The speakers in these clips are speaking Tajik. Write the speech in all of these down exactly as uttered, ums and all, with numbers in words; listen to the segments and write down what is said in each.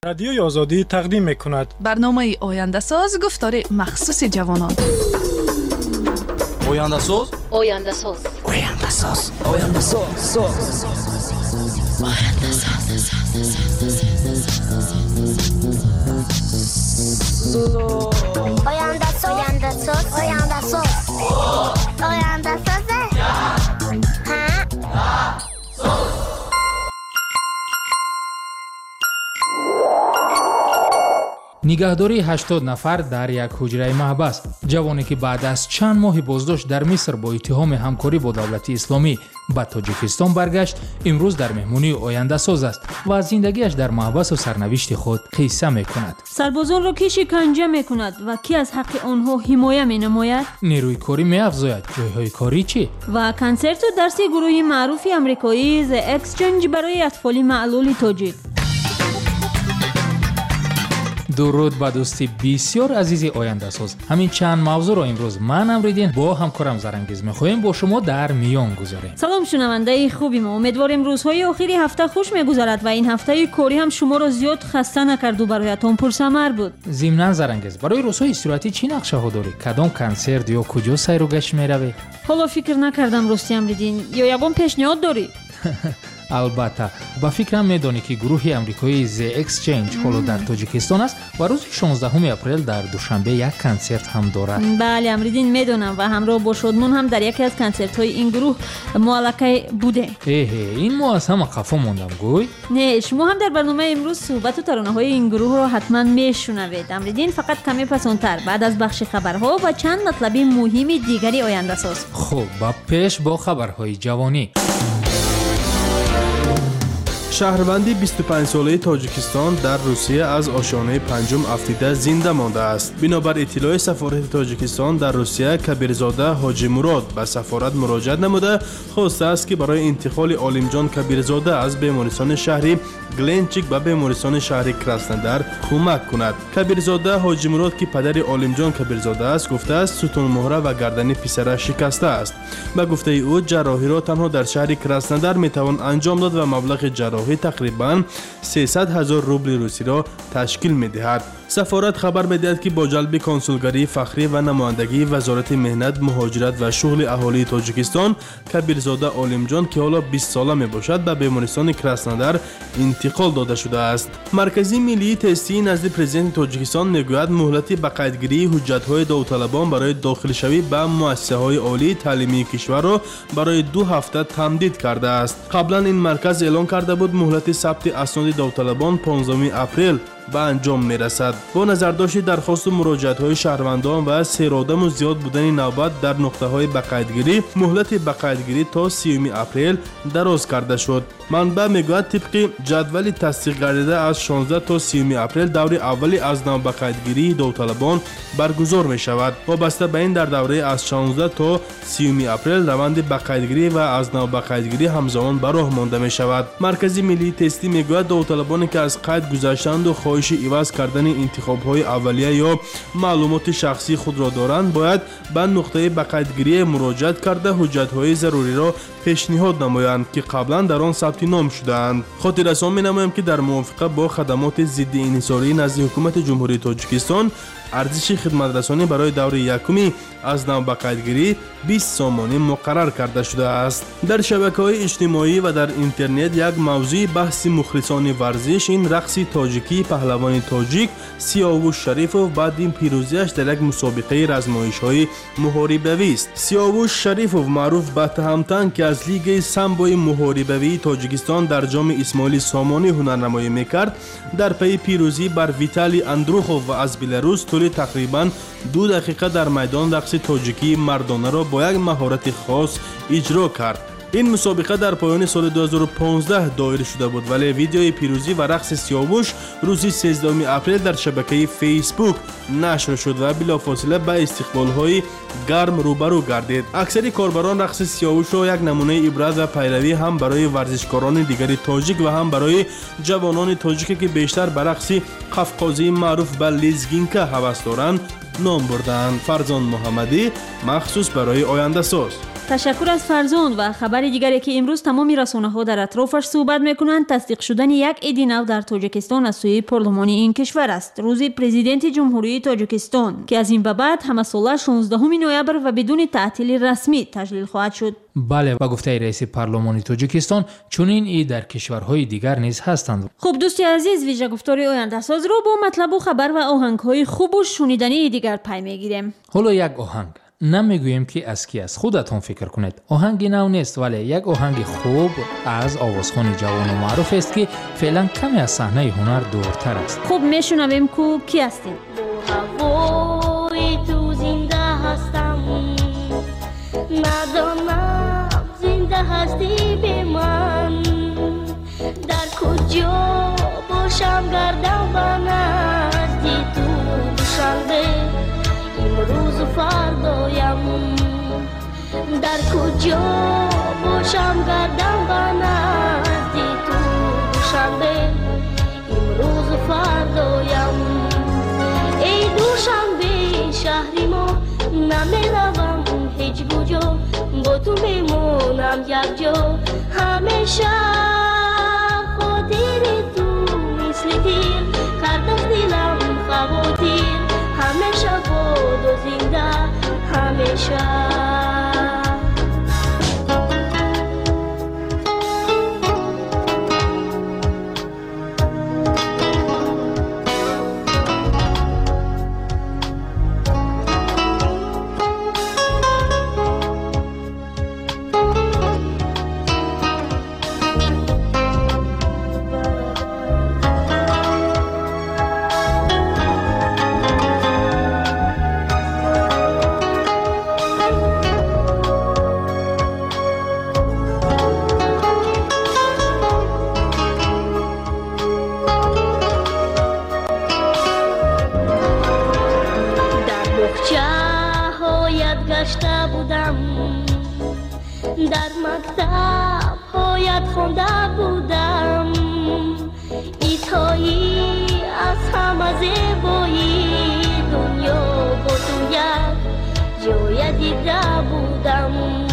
رادیوی آزادی تقدیم می‌کند. برنامه آینده ساز گفتار مخصوص جوانان. آینده ساز آینده ساز آینده ساز آینده ساز آینده ساز آینده ساز آینده ساز آینده ساز آینده ساز нигаҳдории ҳаштод нафар дар як ҳуҷраи маҳбас. ҷавоне ки баъд аз чанд моҳи боздошт дар Миср бо иттиҳоми ҳамкорӣ бо давлати исломӣ ба Тоҷикистон баргашт, имрӯз дар меҳмонии ояндасоз аст ва аз зиндагиаш дар маҳбасу сарнавишти худ қисса мекунад. сарбозонро ки шиканҷа мекунад ва ки аз ҳаққи онҳо ҳимоя менамояд? нерӯи корӣ меафзояд. ҷойҳои корӣ чӣ? ва консерту дарси гурӯҳи маъруфи амрикоӣ The Exchange барои атфоли маълули тоҷик. дуруд ба дӯсти бисёр азизи ояндасоз. ҳамин чанд мавзӯъро имрӯз ман Амриддин бо ҳамкорам Зарангиз мехоҳем бо шумо дар миён гузорем. салом шунавандаи хуби мо, умедворем рӯзҳои охири ҳафта хуш мегузарад ва ин ҳафтаи корӣ ҳам шуморо зиёд хаста накарду бароятон пурсамар буд. зимнан Зарангиз, барои рӯзҳои истироҳатӣ чӣ нақшаҳо дорӣ? кадом консерт ё куҷо сайру гашт меравӣ? ҳоло фикр накардам рости Амриддин, ё ягон пешниҳод дорӣ? албатта, ба фикрам медонӣ ки гурӯҳи амрикоии The Exchange ҳоло дар Тоҷикистон аст ва рӯзи шонздаҳуми апрел дар душанбе як консерт ҳам дорад. бале Амриддин, медонам ва ҳамроҳ бо Шодмон ҳам дар яке аз консертҳои ин гурӯҳ муаллакай будем. эҳе, ин мо аз ҳама қафо мондам гӯй. не, шумо ҳам дар барномаи имрӯз суҳбату таронаҳои ин гурӯҳро ҳатман мешунавед. Амриддин фақат каме пасонтар баъд аз бахши хабарҳо ва чанд матлаби муҳими дигари ояндасоз. хуб, ба пеш бо хабарҳои ҷавонӣ. шаҳрванди бисту панҷсолаи Тоҷикистон дар Русия аз ошёнаи панҷум афтида зинда мондааст. Бинобар иттилои сафорати Тоҷикистон дар Русия, Кабирзода Ҳоҷи Мурод ба сафорат муроҷиат намуда хостааст ки барои интиқоли Олимҷон Кабирзода аз бемористони шаҳри Гленчик ба бемористони шаҳри Краснодар кӯмак кунад. Кабирзода Ҳоҷи Мурод ки падари Олимҷон Кабирзода аст, гуфтааст сутунмуҳра ва гардани писара шикаста аст. Ба гуфтаи ӯ, ҷарроҳиро танҳо дар шаҳри Краснодар метавон анҷом дод ва маблағи ҷарроҳӣ тақрибан сесад ҳазор рубли русиро ташкил медиҳад. сафорат хабар медиҳад ки бо ҷалби консулгарии фахрӣ ва намояндагии вазорати меҳнат, муҳоҷират ва шуғли аҳолии Тоҷикистон, Кабирзода Олимҷон ки ҳоло бист сола мебошад, ба бемористони Краснодар интиқол дода шудааст. Маркази миллии тестии назди президенти Тоҷикистон мегӯяд муҳлати ба қайдгирии ҳуҷҷатҳои довталабон барои дохилшавӣ ба муассисаҳои олии таълимии кишварро барои ду ҳафта тамдид кардааст. қаблан ин марказ эълон карда буд муҳлати сабти асноди довталабон понздаҳуми апрел ба анҷом мерасад. бо назардошти дархосту муроҷиатҳои шаҳрвандон ва серодаму зиёд будани навбат дар нуқтаҳои ба қайдгирӣ, муҳлати ба қайдгирӣ то сиюми апрел дароз карда шуд. манбаъ мегӯяд тибқи ҷадвали тасдиқгардида аз шонздаҳ то сиюми апрел даври аввали аз нав ба қайдгирии довталабон баргузор мешавад. вобаста ба ин дар давраи аз шонздаҳ то сиюми апрел раванди ба қайдгирӣ ва аз нав ба қайдгирӣ ҳамзамон ба роҳ монда мешавад. Маркази миллии тестӣ мегӯяд довталабоне ки аз қайд гузаштанду хоҳиши иваз кардани интихобҳои аввалия ё маълумоти шахсии худро доранд, бояд ба нуқтаи ба қайдгирие муроҷиат карда ҳуҷҷатҳои заруриро пешниҳод намоянд ки қаблан дар он сабти ном шудаанд. хотиррасон менамоям ки дар мувофиқа бо хадамоти зидди инҳисорӣ назди ҳукумати ҷумҳурии Тоҷикистон, арзиши хидматрасонӣ барои даври якуми аз нав ба қайдгирӣ бист сомонӣ муқаррар карда шудааст. дар шабакаҳои иҷтимоӣ ва дар интернет як мавзӯи баҳси мухлисони варзиш ин рақси тоҷикии паҳлавони тоҷик Сиёвуш Шарифов баъди пирӯзиаш дар як мусобиқаи размоишҳои муҳорибавист. Сиёвуш Шарифов маъруф ба таҳамтан ки аз лигаи самбои муҳорибавии Тоҷикистон дар ҷоми Исмоили Сомонӣ ҳунарнамоӣ мекард, дар паи пирӯзӣ бар Виталий Андрухов ва аз Беларус тӯли тақрибан ду дақиқа дар майдон рақси тоҷикии мардонаро бо як маҳорати хос иҷро кард. ин мусобиқа дар поёни соли ду ҳазору понздаҳ доир шуда буд, вале видеои пирӯзӣ ва рақси Сиёвуш рӯзи сездаҳуми апрел дар шабакаи Facebook нашр шуд ва билофосила ба истиқболҳои гарм рӯбарӯ гардид. аксари корбарон рақси Сиёвушро як намунаи ибрат ва пайравӣ ҳам барои варзишкорони дигари тоҷик ва ҳам барои ҷавонони тоҷике ки бештар ба рақси қавқозии маъруф ба лезгинка ҳавас доранд ном бурданд. Фарзон Муҳаммадӣ, махсус барои ояндасоз. تشکر از فرزند. و خبر دیگری که امروز تمامی رسانه‌ها در اطرافش صحبت می‌کنند تصدیق شدن یک عید نو در تاجیکستان از سوی پارلمانی این کشور است. روز پرزیدنت جمهوری تاجیکستان که از این به بعد همساله شانزدهم نوامبر و بدون تعطیل رسمی تجلیل خواهد شد. بله، با گفته رئیس پارلمان تاجیکستان چنین عید در کشورهای دیگر نیز هستند. خب دوستی عزیز، ویژه گفتار آینده ساز رو با مطلب و خبر و آهنگ‌های خوب و شنیدنی دیگر پی می‌گیریم. حالا یک آهنگ نمیگوییم که از کی است، خودتون فکر کنید. آهنگی نو نیست ولی یک آهنگ خوب از آوازخوان جوان و معروف است که فعلا کمی از صحنه هنر دورتر است. خب میشنویم کو کی هستین؟ هوای تو زنده هستم، ندانم زنده هستی به من، در کجا باشم گردم و نزدی تو دوشنبه امروز و فردایم، در کجا باشم گردم و نزدی تو دوشنبه امروز و فردایم. ای دوشنبه شهری ما، نمیروم هیچ کجا، با تو میمونم یک جا، همیشه خاطر تو مثل تیر کرد از دلم خواطر، همیشه بود و زنده همیشه. در مکتب هایت خونده بودم، ایتایی از همه زیبایی دنیا با تو یک جای دیده بودم،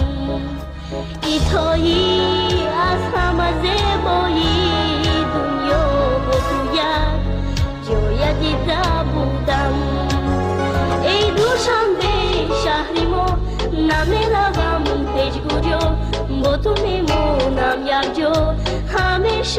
ایتایی از همه زیبایی دنیا با تو یک جای دیده بودم. ای دوشنبه شهری ما، نمیروم هیچ کجا، با تو میمونم یک جا، همیشه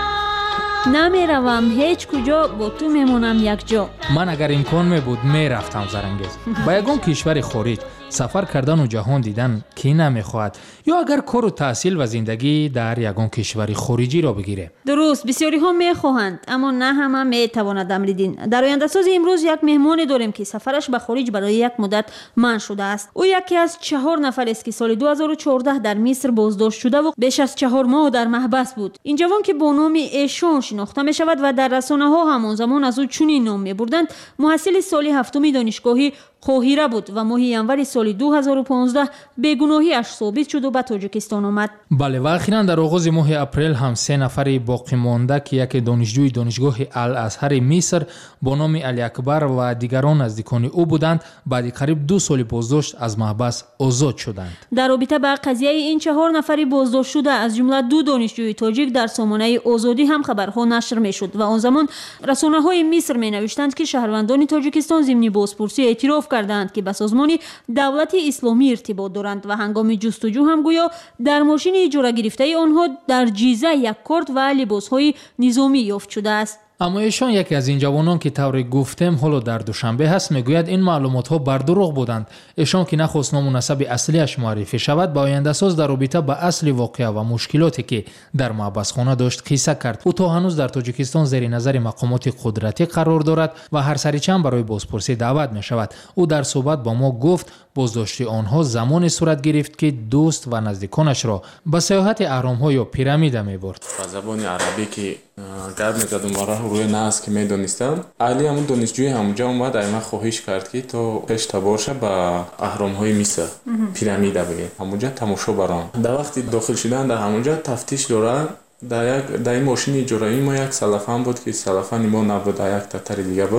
نمیروم هیچ کجا، با تو میمونم یک جا. من اگر امکان می بود میرفتم زرنگیز با یگان کشور خارج سفر کردن و جهان دیدن کی نمیخواهد، یا اگر کار و تحصیل و زندگی در یگان کشور خارجی را بگیره. درست، بسیاری ها میخواهند اما نه همه میتواند عمل دین. در آینده ساز امروز یک مهمان داریم که سفرش به خارج برای یک مدت منع شده است. او یکی از چهار نفر است که سال دو هزار و چهارده در مصر بازداشت شده و بیش از چهار ماه در محبس بود. این جوان که با نام ایشان شناخته می شود و در رسانه ها همان زمان از او چنین نام می بردند، محصل سال هفتم دانشگاهی قاهره بود و ماه ینوری سال دو هزار و پانزده بیگناهی‌اش ثابت شد و به تاجیکستان آمد. بله، و اخیراً در آغاز ماه اپریل هم سه نفر باقی مانده که یک دانشجوی دانشگاه الازهر مصر با نام علی اکبر و دیگران نزدیکان او بودند، بعد قریب دو سال بازداشت از محبس آزاد شدند. در رابطه با قضیه این چهار نفری بازداشت شده از جمله دو دانشجوی تاجیک در سامانه آزادی هم خبرها نشر می‌شد و آن زمان رسانه‌های مصر می‌نوشتند که شهروندان تاجیکستان ضمن بازپرسی اعتراف کردند که به سازمان دولت اسلامی ارتباط دارند و هنگام جستجو هم گویا در ماشین اجاره گرفته آنها در جیزه یک کارت و لباسهای نظامی یافت شده است. اما ایشان یکی از این جوانان که طور گفتم حالا در دوشنبه هست میگوید این معلومات ها بر دروغ بودند. ایشان که نخواست نام و نسب اصلیش معرفی شود با آینده ساز در رابطه با اصل واقعه و مشکلاتی که در محبس خانه داشت قصه کرد. او تا هنوز در تاجیکستان زیر نظر مقامات قدرتی قرار دارد و هر سری چند برای بازپرسی دعوت می شود. او در صحبت با ما گفت بازداشتی آنها زمانی صورت گرفت که دوست و نزدیکانش را به سیاحت اهرام‌ها یا پیرامید می‌برد. با زبان عربی که گرد می‌زد و مرا روی ناس که می‌دانستم، علی همون دانشجوی همونجا اومد ایما خواهش کرد که تو پیش باشه با اهرام‌های مصر پیرامید بگی همونجا تماشا برام. در وقتی داخل شدن در همونجا تفتیش دوران در یک در این ماشین اجاره‌ای ما یک سلفان بود که سلفان ما نبود، یک تتر دیگه بود.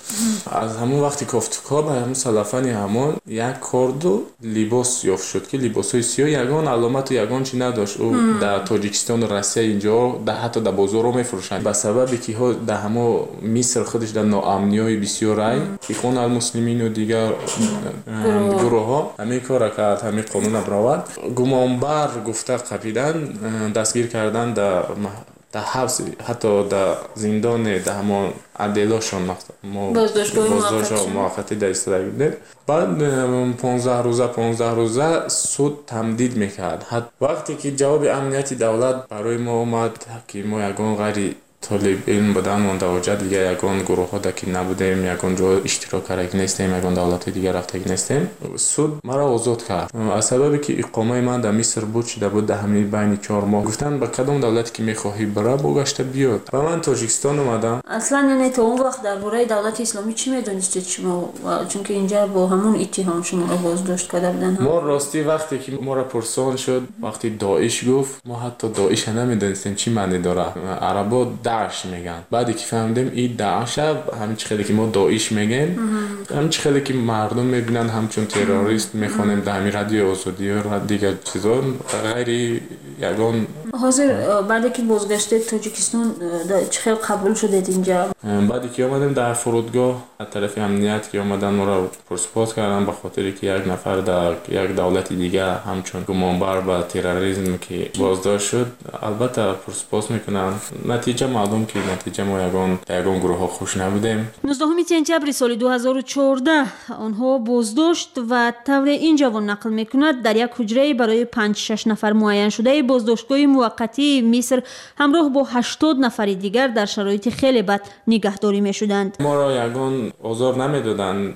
аз ҳамон вақти кофтукор ба ҳамон салафани ҳамон як корду либос ёфт шуд ки либосҳои сиёҳ ягон аломату ягон чи надошт. ӯ дар тоҷикистону россия инҷо ҳатто дар бозоро мефурӯшанд ба сабабе ки дар ҳамо миср худаш дар ноамниҳои бисёр рай ихвон алмуслимину дигар гурӯҳҳо ҳамин кора кард, ҳамин қонуна баровард. гумонбар гуфта қапидан дастгир кардан дар дар ҳабс ҳатто дар зиндоне дар ҳамон аделошон боздоштгоҳи муваққатӣ дар истодаги будем. баъд понздаҳ рӯза понздаҳ рӯза суд тамдид мекард. вақте ки ҷавоби амнияти давлат барои мо омад ки мо ягон ғайри طالب علم بودن و دوجه دیگه یکان گروه ها دکی نبودیم، یکان جو اشتراک کرده نیستیم، یکان دولت دیگه رفته نیستیم. سود مرا آزاد کرد. از سببی که اقامه من در مصر بود شده بود در همین بین چهار ماه. گفتن به کدام دولتی که میخواهی برای بگشته بیاد. و من تاجیکستان اومدم. اصلا یعنی تا اون وقت درباره دولت اسلامی چی میدونستید شما؟ چون که اینجا با همون اتهام شما را بازداشت کرده بودن. ما راستی وقتی که ما را پرسان شد، وقتی داعش گفت، ما حتی داعش نمیدونستیم چی معنی داره. عربا داعش میگن. بعدی که فهمیدیم این داعش همین چیزی که ما داعش میگیم، همین چیزی که مردم میبینن همچون تروریست میخوانیم در همین رادیو آزادی و دیگر چیزا غیر یگان. حاضر بعدی که بازگشتید تاجیکستان چه قبول شدید اینجا؟ بعدی که اومدیم در فرودگاه از طرف امنیت که اومدن ما را پرسپوز کردن به خاطر که یک نفر در یک دولت دیگه همچون گمانبر به تروریسم که بازداشت شد، البته پرسپوز میکنن. نتیجه معلوم که نتیجه ما یگان یگان گروه ها خوش نبودیم. نوزدهم سپتامبر سال دو هزار و چهارده آنها بازداشت و طور این جوان نقل میکند در یک حجره برای پنج شش نفر معین شده بازداشتگاه موقتی مصر همراه با هشتاد نفر دیگر در شرایط خیلی بد نگهداری میشدند. ما را یگان آزار نمیدادند،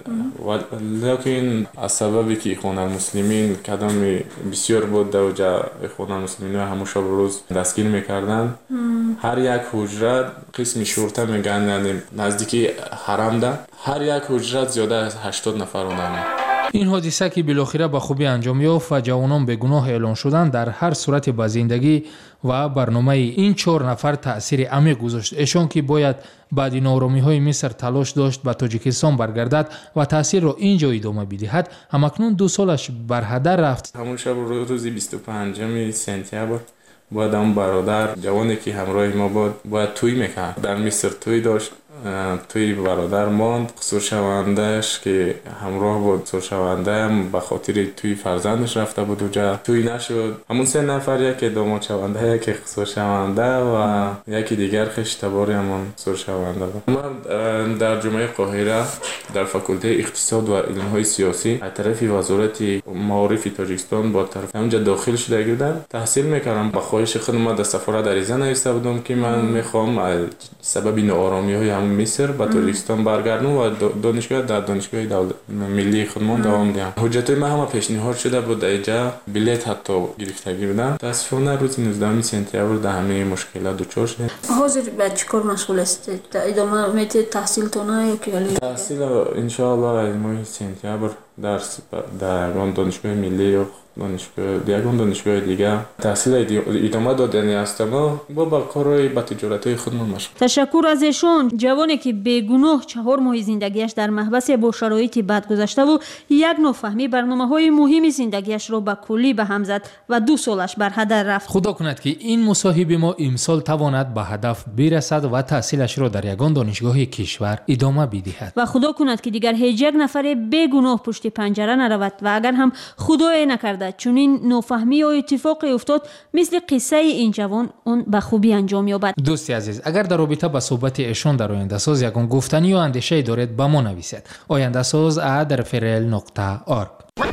لیکن از سببی که اخوان المسلمین کدام بسیار بود دوجه اخوان المسلمین همون شب روز دستگیر میکردند. هر یک حجره قسم شرطه میگن، یعنی نزدیکی حرم ده هر یک حجره زیاده از هشتاد نفر اونم. این حادثه که بالاخره به خوبی انجام یافت و جوانان به گناه اعلان شدند در هر صورت به زندگی و برنامه این چهار نفر تأثیر عمیق گذاشت. ایشان که باید بعد نارامی های مصر تلاش داشت به تاجیکستان برگردد و تأثیر را اینجا ادامه بدهد، همکنون دو سالش بر هدر رفت. همون شب روزی بیست و پنجم سپتامبر باید اون برادر جوانی که همراه ما بود باید توی میکرد. در مصر توی داشت، توی برادر ماند. قصور شوندهش که همراه بود، قصور شونده هم به خاطر توی فرزندش رفته بود اونجا توی نشد. همون سه نفر، یکی داماد شونده، یکی قصور شونده و یکی دیگر خشتباری همون قصور شونده بود. من در جامعه قاهره در فاکولته اقتصاد و علم‌های سیاسی از طرف وزارت معارف تاجیکستان با طرف اونجا داخل شده بودم، تحصیل میکردم. با خواهش خودم در سفارت عریضه نوشته بودم که من میخوام سبب ناآرامی‌های مصر به تاجیکستان برگردم و دانشگاه در دانشگاه دولت ملی خودمان دوام دهم. حجت ما هم پیشنهاد شده بود اینجا بلیط حتی گرفتگی بودم. تاسفانه روز نوزدهم سپتامبر در همه مشکلات دچار شدم. حاضر به چیکار مشغول هستید؟ ادامه میدید تحصیلتون یا که تحصیل ان شاء الله ماه سپتامبر در در دانشگاه ملی دانشگاه دیگر دانشگاه دیگر تحصیل ادامه دادنی هستم و با کارهای با تجارت‌های خودمان مشغول. تشکر از ایشان، جوانی که بیگناه چهار ماه زندگیش در محبس با شرایط بد گذشته و یک نافهمی برنامه‌های مهم زندگیش را به کلی به هم زد و دو سالش بر هدر رفت. خدا کند که این مصاحبه ما امسال تواند به هدف برسد و تحصیلش را در یگان دانشگاه کشور ادامه بدهد. و خدا کند که دیگر هیچ یک نفر بیگناه پشت پنجره نرود و اگر هم خدای نکرده چنین نافهمی و اتفاقی افتاد مثل قصه این جوان اون به خوبی انجام یابد. دوستی عزیز، اگر در رابطه با صحبت ایشان در آینده ساز یگان گفتنی و اندیشه دارید به ما نویسید. آینده ساز ات رفرل نقطه org.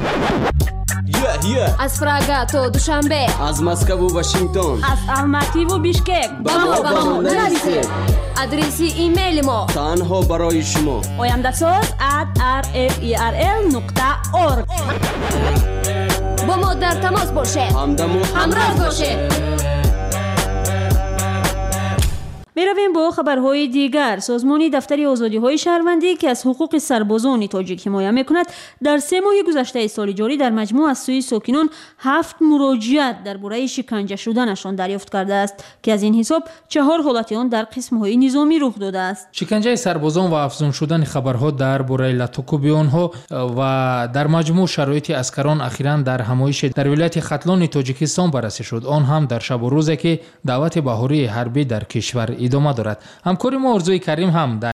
از پراگا تا دوشنبه، از مسکو و واشنگتن، از الماتی و بیشکک با ما با ما نویسید. آدرسی ایمیل ما تنها برای شما آینده ساز ات rferl نقطه org. با ما در تماس باشید، همدم و همراه باشید. میرویم با خبرهای دیگر. سازمان دفتر آزادی‌های شهروندی که از حقوق سربازان تاجیک حمایت میکند در سه ماه گذشته سال جاری در مجموع از سوی ساکنان هفت مراجعت درباره شکنجه شدنشان دریافت کرده است که از این حساب چهار حالت آن در قسم‌های نظامی رخ داده است. شکنجه سربازان و افزون شدن خبرها درباره لطوکوبی آنها و در مجموع شرایط اسکران اخیراً در همایش در ولایت ختلان تاجیکستان بررسی شد، آن هم در شب و روزی که دعوت بهاری حربی در کشور ادامه دارد. همکار ما ارزوی کریم هم در